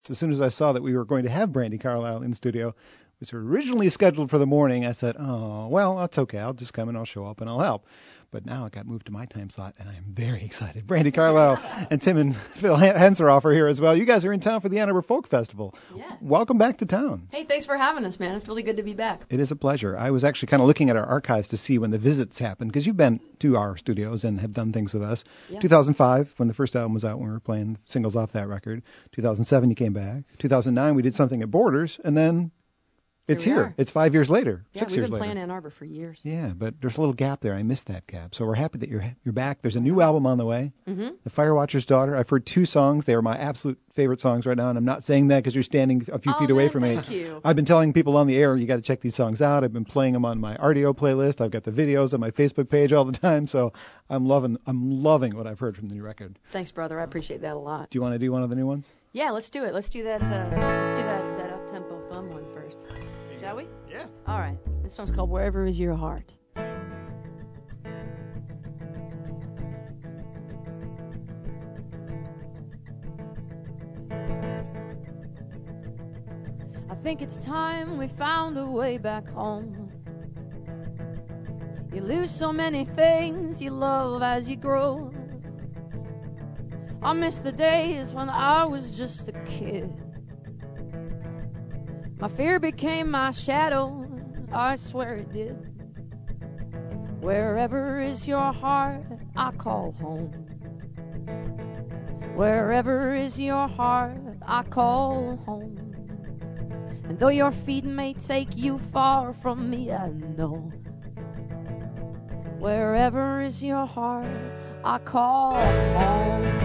As soon as I saw that we were going to have Brandi Carlile in studio, which was originally scheduled for the morning, I said, oh, well, that's okay. I'll just come and I'll show up and I'll help. But now it got moved to my time slot, and I'm very excited. Brandi Carlile and Tim and Phil Henseroff are here as well. You guys are in town for the Ann Arbor Folk Festival. Yeah. Welcome back to town. Hey, thanks for having us, man. It's really good to be back. It is a pleasure. I was actually kind of looking at our archives to see when the visits happened, because you've been to our studios and have done things with us. Yeah. 2005, when the first album was out, when we were playing singles off that record. 2007, you came back. 2009, we did something at Borders, and then it's here. It's 5 years later, yeah, 6 years later. we've been playing Ann Arbor for years. Yeah, but there's a little gap there. I missed that gap. So we're happy that you're back. There's a new album on the way, The Firewatcher's Daughter. I've heard 2 songs. They are my absolute favorite songs right now, and I'm not saying that because you're standing a few feet away from me. Thank you. I've been telling people on the air, you got to check these songs out. I've been playing them on my RDO playlist. I've got the videos on my Facebook page all the time. So I'm loving what I've heard from the new record. Thanks, brother. I appreciate that a lot. Do you want to do one of the new ones? Yeah, let's do it. Let's do that up-tempo fun one first. Shall we? Yeah. All right. This song's called Wherever Is Your Heart. I think it's time we found a way back home. You lose so many things you love as you grow. I miss the days when I was just a kid. My fear became my shadow, I swear it did. Wherever is your heart, I call home. Wherever is your heart, I call home. And though your feet may take you far from me, I know. Wherever is your heart, I call home.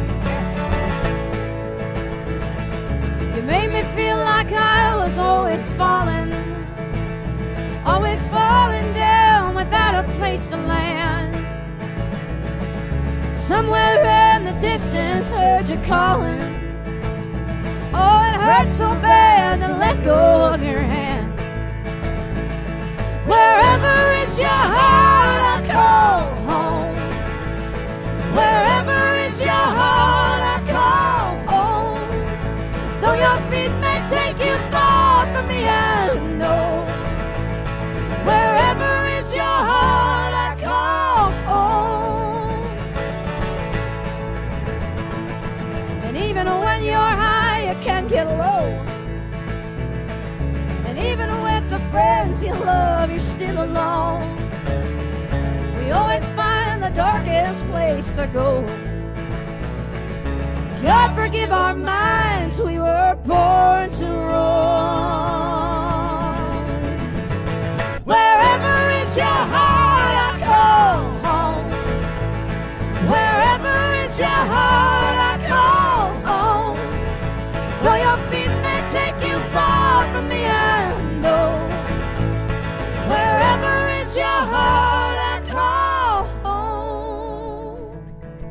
You made me feel like I was always falling down without a place to land. Somewhere in the distance, heard you calling. Oh, it hurts so bad to let go of your hand. Wherever is your heart, I call home. Wherever is your heart, I call home. Though your feet may take you far from me, I know. Wherever is your heart, I call home. And even when you're high, you can get low. And even with the friends you love, you're still alone. We always find the darkest place to go. God forgive our minds, we were born to roam. Wherever is your heart, I call home. Wherever is your heart, I call home. Though your feet may take you far from me, I know. Wherever is your heart, I call home.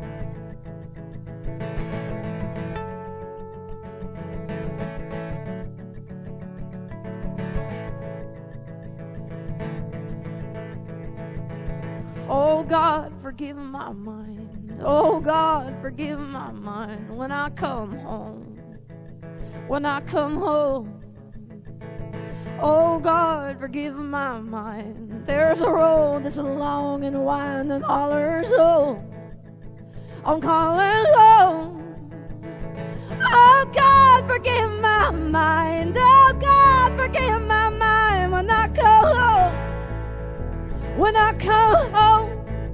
Oh God, forgive my mind. Oh God, forgive my mind when I come home. When I come home. Oh God, forgive my mind. There's a road that's long and wide and hollers, oh, I'm calling home. Oh God, forgive my mind. Oh God, forgive my mind when I come home. When I come home.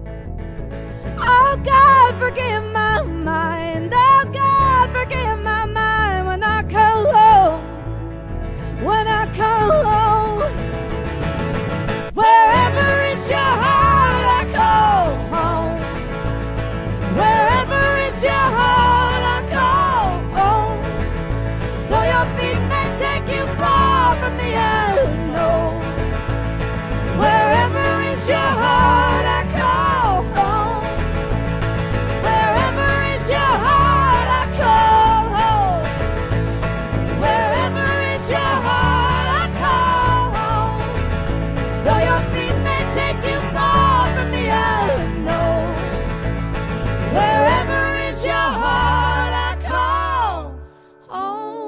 Oh God, forgive my mind. Oh God, forgive my mind when I come home. When I come home. Wherever is your heart, I call home. Wherever is your heart, I call home. Though your feet may take you far from me, I know. Wherever is your heart, I call home. Wherever is your heart, I call home. Wherever is your heart, I call home. Though your feet may take you far from me, I know. Wherever is your heart, I call home.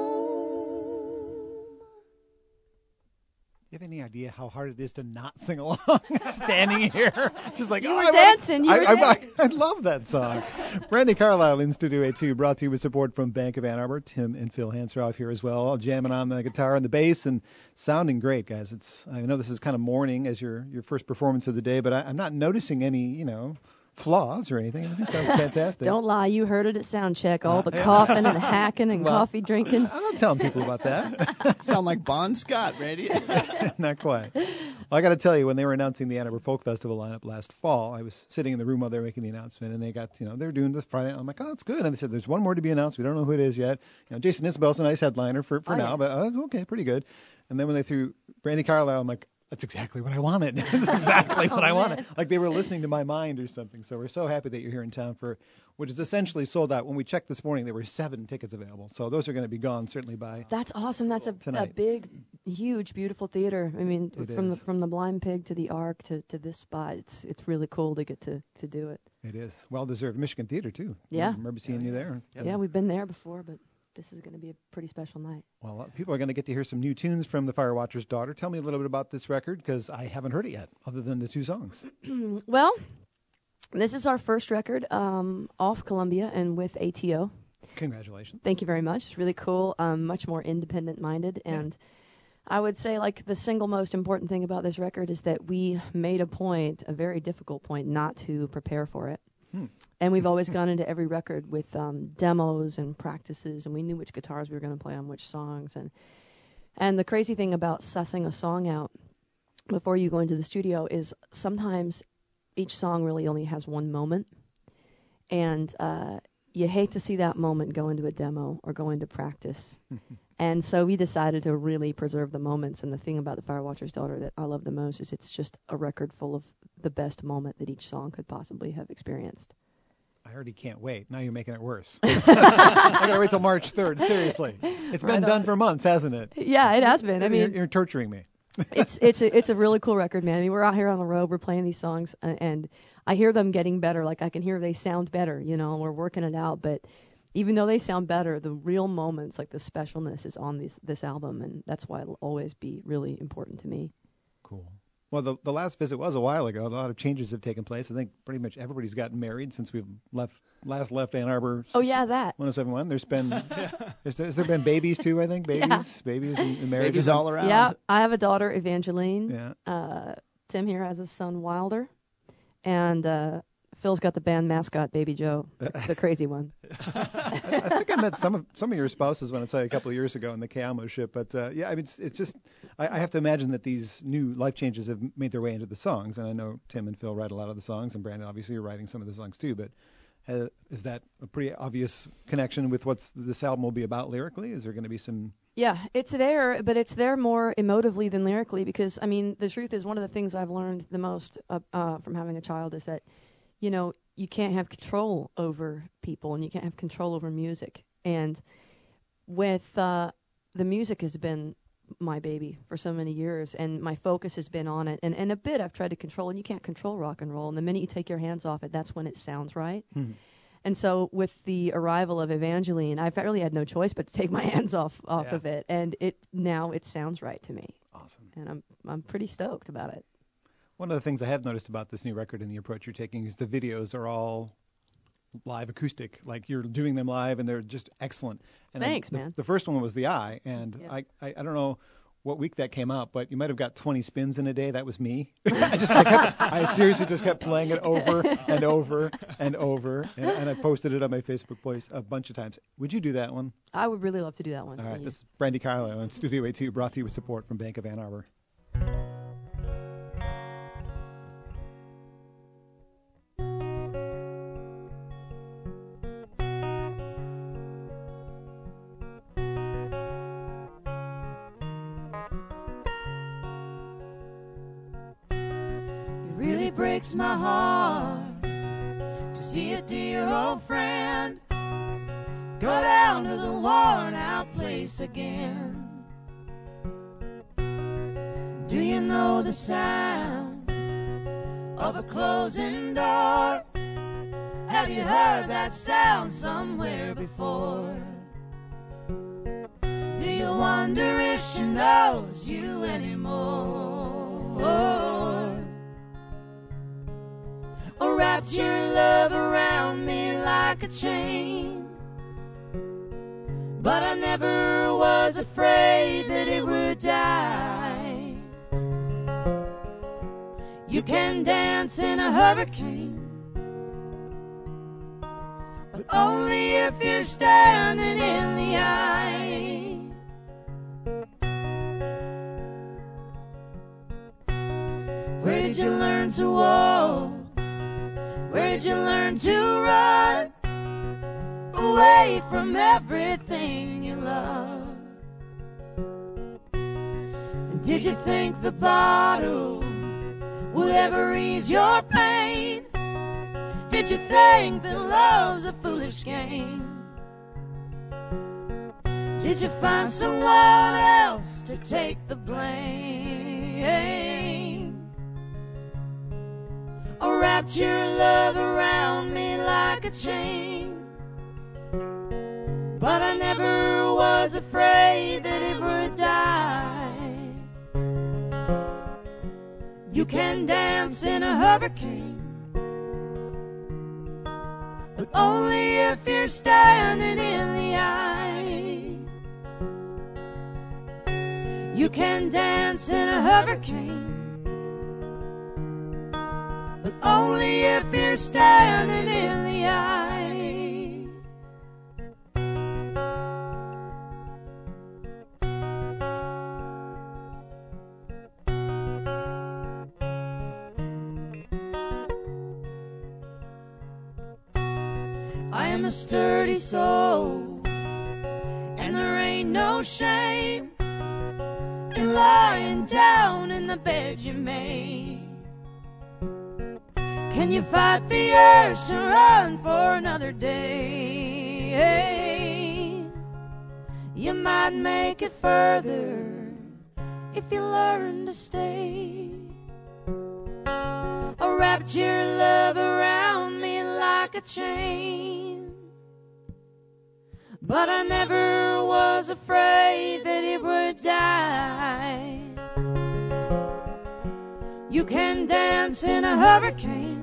you have any idea how hard it is to not sing along standing here? Just like, You were dancing. I love that song. Brandi Carlile in Studio A2, brought to you with support from Bank of Ann Arbor. Tim and Phil Hansroff here as well, all jamming on the guitar and the bass and sounding great, guys. I know this is kind of morning as your first performance of the day, but I'm not noticing any, flaws or anything. Everything sounds fantastic. Don't lie. You heard it at sound check. All the coughing and hacking and coffee drinking. I'm not telling people about that. Sound like Bon Scott, Randy. Not quite. Well, I got to tell you, when they were announcing the Ann Arbor Folk Festival lineup last fall, I was sitting in the room while they were making the announcement, and they got, they were doing the Friday. I'm like, oh, that's good. And they said, there's one more to be announced. We don't know who it is yet. Jason Isbell's a nice headliner for now, yeah. But okay, pretty good. And then when they threw Brandi Carlile, I'm like, that's exactly what I wanted. That's exactly what I wanted. Like they were listening to my mind or something. So we're so happy that you're here in town for, which is essentially sold out. When we checked this morning, there were 7 tickets available. So those are going to be gone certainly by That's awesome. That's a big, huge, beautiful theater. I mean, from the Blind Pig to the Ark to this spot, it's really cool to get to do it. It is. Well deserved. Michigan Theater, too. Yeah. I remember seeing you there. Yeah, we've been there before, but this is going to be a pretty special night. Well, people are going to get to hear some new tunes from the Firewatcher's Daughter. Tell me a little bit about this record, because I haven't heard it yet, other than the 2 songs. Well, this is our first record off Columbia and with ATO. Congratulations. Thank you very much. It's really cool, much more independent-minded. And I would say, the single most important thing about this record is that we made a very difficult point, not to prepare for it. And we've always gone into every record with demos and practices, and we knew which guitars we were going to play on which songs. And the crazy thing about sussing a song out before you go into the studio is sometimes each song really only has one moment, and you hate to see that moment go into a demo or go into practice. And so we decided to really preserve the moments. And the thing about the Firewatcher's Daughter that I love the most is it's just a record full of the best moment that each song could possibly have experienced. I already can't wait. Now you're making it worse. I gotta wait till March 3rd. Seriously, it's been done for months, hasn't it? Yeah, it has been. I mean, you're torturing me. It's a really cool record, man. I mean, we're out here on the road, we're playing these songs, and I hear them getting better. Like I can hear they sound better, and we're working it out. But even though they sound better, the real moments, like the specialness, is on this album, and that's why it'll always be really important to me. Cool. Well, the last visit was a while ago. A lot of changes have taken place. I think pretty much everybody's gotten married since we've last left Ann Arbor. Oh yeah, that 1071. There's been has there been babies too? I think babies and marriages babies all around. Yeah, I have a daughter, Evangeline. Yeah. Tim here has a son, Wilder, and Phil's got the band mascot, Baby Joe, the crazy one. I think I met some of your spouses when I saw you a couple of years ago in the Cayamo ship. But I mean, it's just I have to imagine that these new life changes have made their way into the songs. And I know Tim and Phil write a lot of the songs, and Brandon, obviously, you're writing some of the songs too. But is that a pretty obvious connection with what this album will be about lyrically? Is there going to be some? Yeah, it's there, but it's there more emotively than lyrically, because I mean, the truth is, one of the things I've learned the most from having a child is that, you can't have control over people, and you can't have control over music. And with the music has been my baby for so many years, and my focus has been on it. And a bit I've tried to control, and you can't control rock and roll. And the minute you take your hands off it, that's when it sounds right. Mm-hmm. And so with the arrival of Evangeline, I've really had no choice but to take my hands off of it. And now it sounds right to me. Awesome. And I'm pretty stoked about it. One of the things I have noticed about this new record and the approach you're taking is the videos are all live acoustic. Like you're doing them live, and they're just excellent. And thanks, man. The first one was The Eye, and I don't know what week that came out, but you might have got 20 spins in a day. That was me. I seriously just kept playing it over and over and over, and I posted it on my Facebook post a bunch of times. Would you do that one? I would really love to do that one. All right, this is Brandi Carlile on Studio A2, brought to you with support from Bank of Ann Arbor. Breaks my heart to see a dear old friend go down to the worn out place again. Do you know the sound of a closing door? Have you heard that sound somewhere before? Do you wonder if she knows you anymore? Or wrapped your love around me like a chain. But I never was afraid that it would die. You can dance in a hurricane, but only if you're standing in the eye. Where did you learn to walk? Where did you learn to run away from everything you love? And did you think the bottle would ever ease your pain? Did you think that love's a foolish game? Did you find someone else to take the blame? Or wrapped your love around me like a chain? But I never was afraid that it would die. You can dance in a hurricane, but only if you're standing in the eye. You can dance in a hurricane, but only if you're standing in the eye. I am a sturdy soul, and there ain't no shame in lying down in the bed you made. Can you fight the urge to run for another day? You might make it further if you learn to stay. I wrapped your love around me like a chain, but I never was afraid that it would die. You can dance in a hurricane,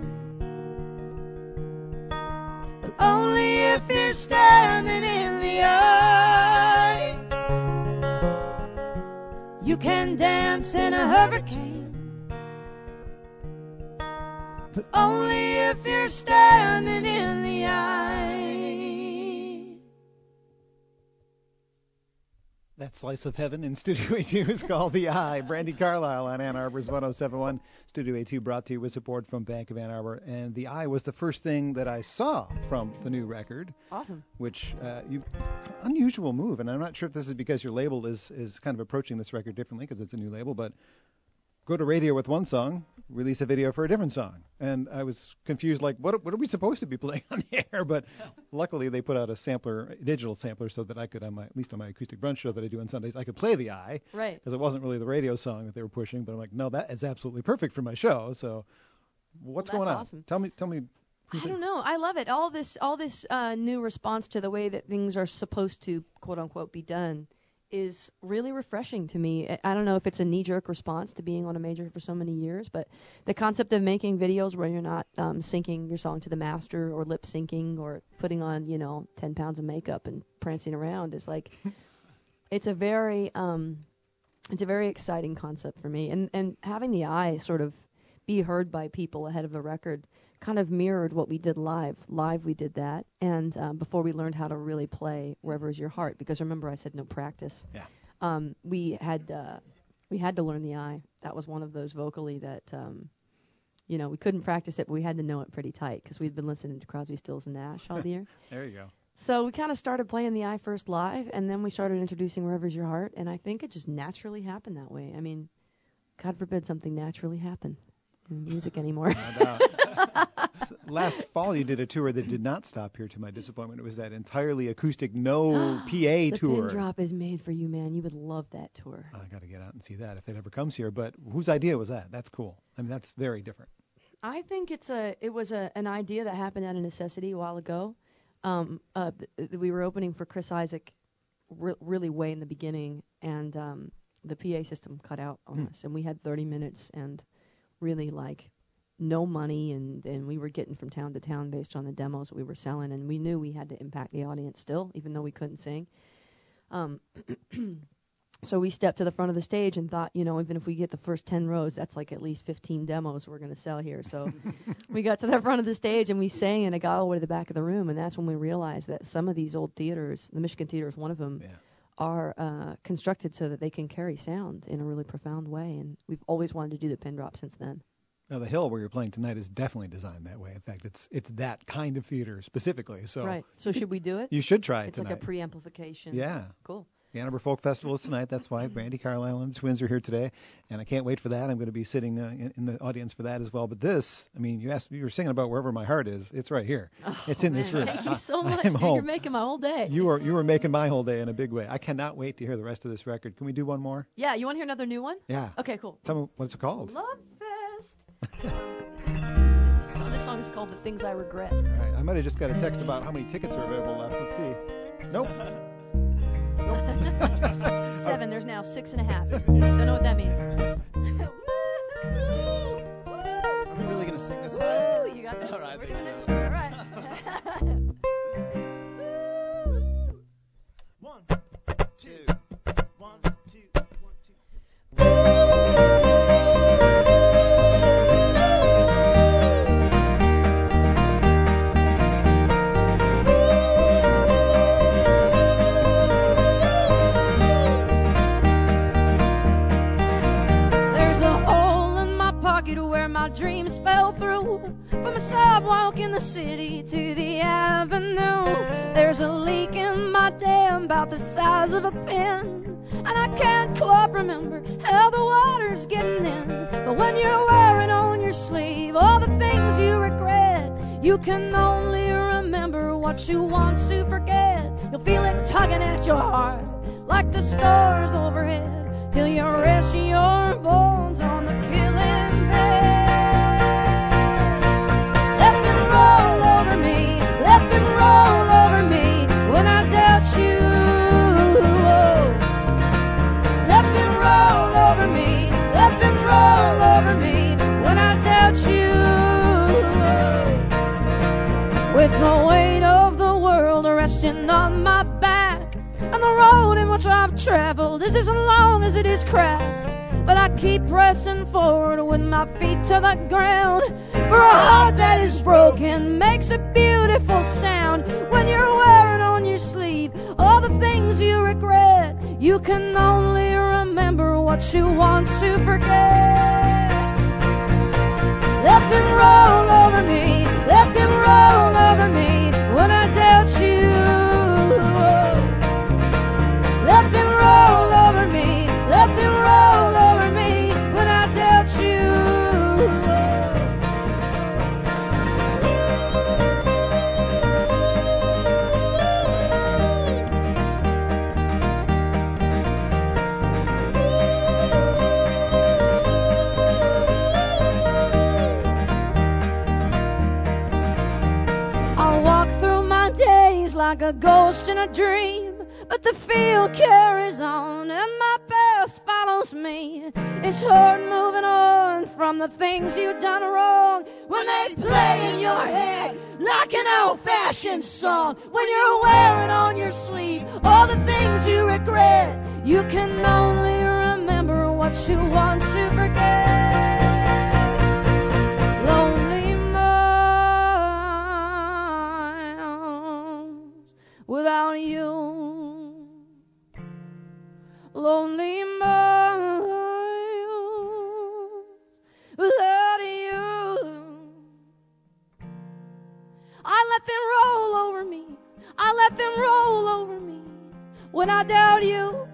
but only if you're standing in the eye. You can dance in a hurricane, but only if you're standing in the eye. That slice of heaven in Studio A2 is called The Eye. Brandy Carlisle on Ann Arbor's 107.1. Studio A2 brought to you with support from Bank of Ann Arbor. And The Eye was the first thing that I saw from the new record. Awesome. Which, unusual move. And I'm not sure if this is because your label is kind of approaching this record differently because it's a new label, but go to radio with one song, release a video for a different song. And I was confused, like, what are we supposed to be playing on the air? But luckily they put out a sampler, a digital sampler, so that I could, at least on my acoustic brunch show that I do on Sundays, I could play The Eye. Right. Because it wasn't really the radio song that they were pushing. But I'm like, no, that is absolutely perfect for my show. So what's going on? Awesome. Tell me. I don't know. I love it. All this new response to the way that things are supposed to, quote unquote, be done is really refreshing to me. I don't know if it's a knee-jerk response to being on a major for so many years, but the concept of making videos where you're not syncing your song to the master or lip syncing or putting on, 10 pounds of makeup and prancing around is like, it's a very exciting concept for me. And having The Eye sort of be heard by people ahead of a record kind of mirrored what we did live. Live we did that, and before we learned how to really play Wherever Is Your Heart, because remember I said no practice. Yeah. We had to learn The Eye. That was one of those vocally that we couldn't practice it, but we had to know it pretty tight because we'd been listening to Crosby, Stills and Nash all the year. There you go. So we kind of started playing The Eye first live, and then we started introducing Wherever Is Your Heart, and I think it just naturally happened that way. I mean, God forbid something naturally happen in music anymore. No doubt. Last fall you did a tour that did not stop here, to my disappointment. It was that entirely acoustic, no PA The tour. Pin Drop is made for you, man. You would love that tour. I got to get out and see that if it ever comes here. But whose idea was that? That's cool. I mean, that's very different. I think it was an idea that happened out of necessity a while ago. We were opening for Chris Isaak really way in the beginning, and the PA system cut out on us, and we had 30 minutes and really like no money, and we were getting from town to town based on the demos that we were selling, and we knew we had to impact the audience still, even though we couldn't sing. So we stepped to the front of the stage and thought, you know, even if we get the first 10 rows, that's like at least 15 demos we're going to sell here. So we got to the front of the stage and we sang, and it got all the way to the back of the room. And that's when we realized that some of these old theaters, the Michigan Theater is one of them, are constructed so that they can carry sound in a really profound way. And we've always wanted to do the pin drop since then. Now, the Hill where you're playing tonight is definitely designed that way. In fact, it's that kind of theater specifically. So right. So should we do it? You should try it it's tonight. Like a pre-amplification. Yeah. Cool. The Ann Arbor Folk Festival is tonight. That's why Brandi Carlile and the Twins are here today, and I can't wait for that. I'm going to be sitting in the audience for that as well. But this, I mean, you were singing about Wherever My Heart Is. It's right here. It's in this room. Thank you so much. I'm home. You're making my whole day. You were making my whole day in a big way. I cannot wait to hear the rest of this record. Can we do one more? Yeah. You want to hear another new one? Yeah. Okay. Cool. Tell me what's it called. Love Fest. This song is called The Things I Regret. All right. I might have just got a text about how many tickets are available left. Let's see. Nope. 7. There's now 6.5. Don't know what that means. Are we really going to sing this high? Woo, you got this. All right, I We're think gonna- so. All right. 1, 2, 1, 2, 1, 2. There's a hole in my pocket where my dreams fell through. From the sidewalk in the city to the avenue. There's a leak in my dam about the size of a pin. And I can't quite remember how the water's getting in. But when you're wearing on your sleeve all the things you regret, you can only remember what you want to forget. You'll feel it tugging at your heart like the stars overhead, till you rest your bones on the killing bed. Let them roll over me, let them roll over me when I doubt you. Oh. Let them roll over me, let them roll over me when I doubt you. Oh. With the weight of the world resting on my back, and the road in which I've traveled is as long as it is cracked. But I keep pressing forward with my feet to the ground. For a heart that is broken makes a beautiful sound. When you're wearing on your sleeve all the things you regret, you can only remember what you want to forget. Let them roll over me, let them roll over me when I doubt you. Let them roll over me, let them roll over me when I doubt you. I walk through my days like a ghost in a dream, but the field carries on and my past follows me. It's hard moving on from the things you've done wrong when they play in your head like an old-fashioned song. When you're wearing on your sleeve all the things you regret, you can only remember what you want to forget. Lonely miles without you. Lonely miles without you. I let them roll over me, I let them roll over me when I doubt you.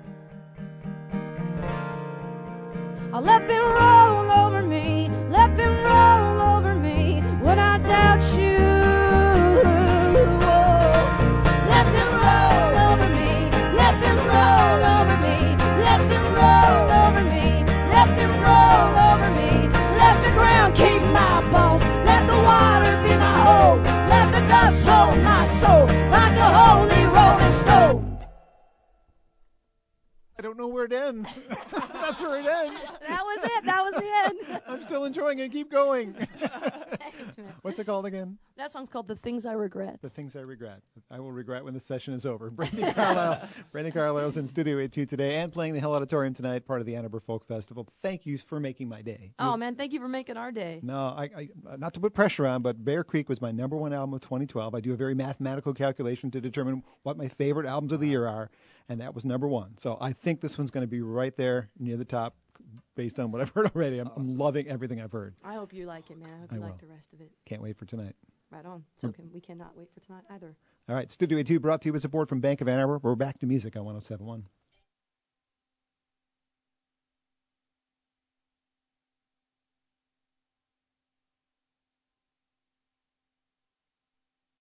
I let them roll over me, let them roll over me when I doubt you. Let them roll over me, let them roll over me, let them roll over me, let them roll over me. Let the ground keep my bones, let the water be my home, let the dust hold my soul like a holy rolling stone. I don't know where it ends. That's where it ends. That was it. That was the end. I'm still enjoying it. Keep going. Thanks, man. What's it called again? That song's called The Things I Regret. The Things I Regret. I will regret when the session is over. Brandy Carlisle. Brandy Carlisle's in Studio 82 today and playing the Hill Auditorium tonight, part of the Ann Arbor Folk Festival. Thank you for making my day. Oh, man, thank you for making our day. No, I not to put pressure on, but Bear Creek was my number one album of 2012. I do a very mathematical calculation to determine what my favorite albums of the year are, and that was number one. So I think this one's going to be right there near the top based on what I've heard already. I'm loving everything I've heard. I hope you like it, man. I hope you like the rest of it. Can't wait for tonight. Right on. So we cannot wait for tonight either. All right, Studio 82 brought to you with support from Bank of Ann Arbor. We're back to music on 107.1.